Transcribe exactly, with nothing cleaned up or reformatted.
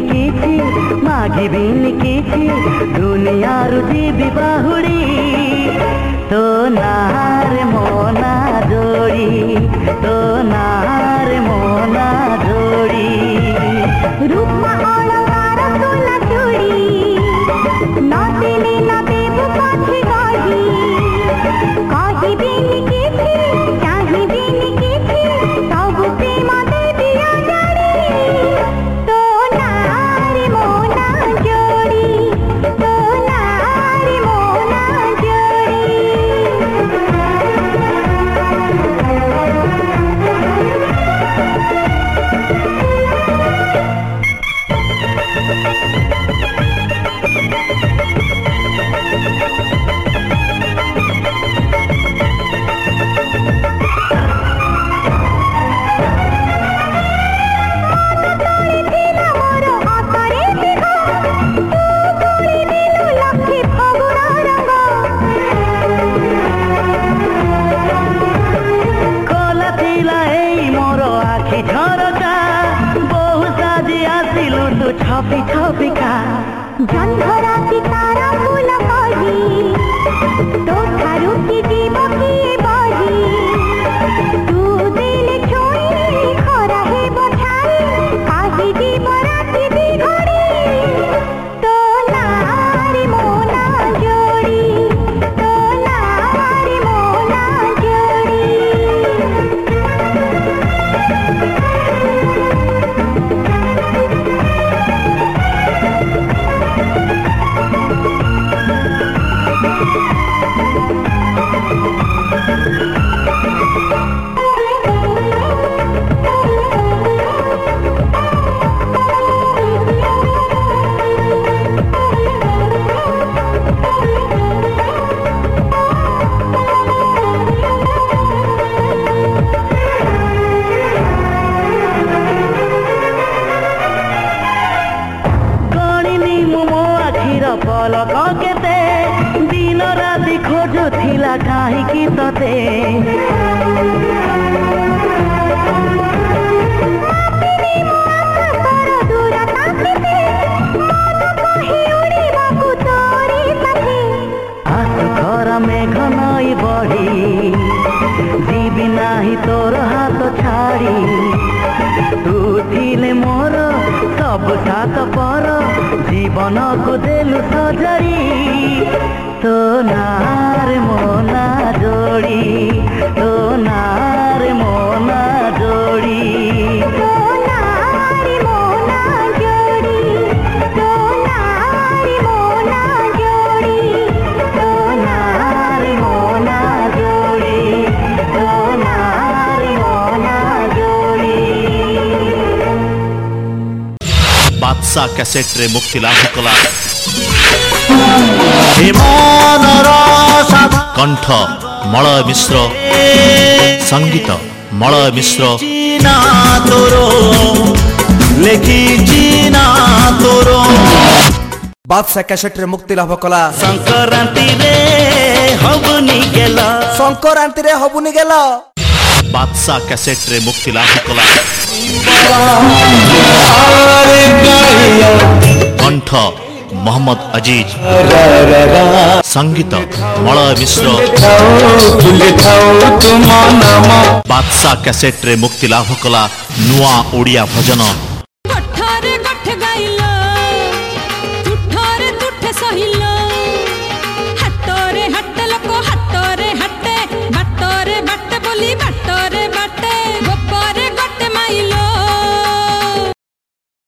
किछि मागिबिनि किछि दुनिया रुजीबि बाहुड़ी तो नार मोना जोड़ी तो नार मोना जोड़ी रूपमा अलंकार सोना चूड़ी न देले न देबु पाछे गाड़ी कहिबिनि किछि चाहिबिनि किछि सब प्रेम देबि आजाड़ी तो नार मोना जोड़ी तो नार मोना जोड़ी छपी छपी का जन्धरा सितारा फूल कही तो थारू की जीव किए बही तू दिल छोई खरा है बछाई कही जीव राति दी घड़ी तो नारी मोना जोड़ी तो नारी मोना जोड़ी पलक केते दिन राति खोजुथिला काहीकि तते आसु घर मेघ नई बढ़ी जीवी नाही तोर हाथ छाड़ी तू थिले मोर सब सात पर जीवन को देलु सजरी तो नार मोना जोड़ी तो नार मोना जोड़ी तो नारी मोना जोड़ी तो नारी मोना जोड़ी तो नार मोना जोड़ी तो नार मोना जोड़ी। बादशाह कैसेट रे मुक्ति लाभ कला कंठ मलय मिश्र संगीत मलय मिश्र बादशाह कैसेट रे मुक्ति लाभ कला संक्रांति रे हबुनी गेला संक्रांति रे हबुनी गेला बादशाह कैसेट रे मुक्ति लाभ कला कंठ मोहम्मद अजीज संगीत मलय मिश्र बादशाह कैसेट रे मुक्ति लाभ कला नुआ ओडिया भजन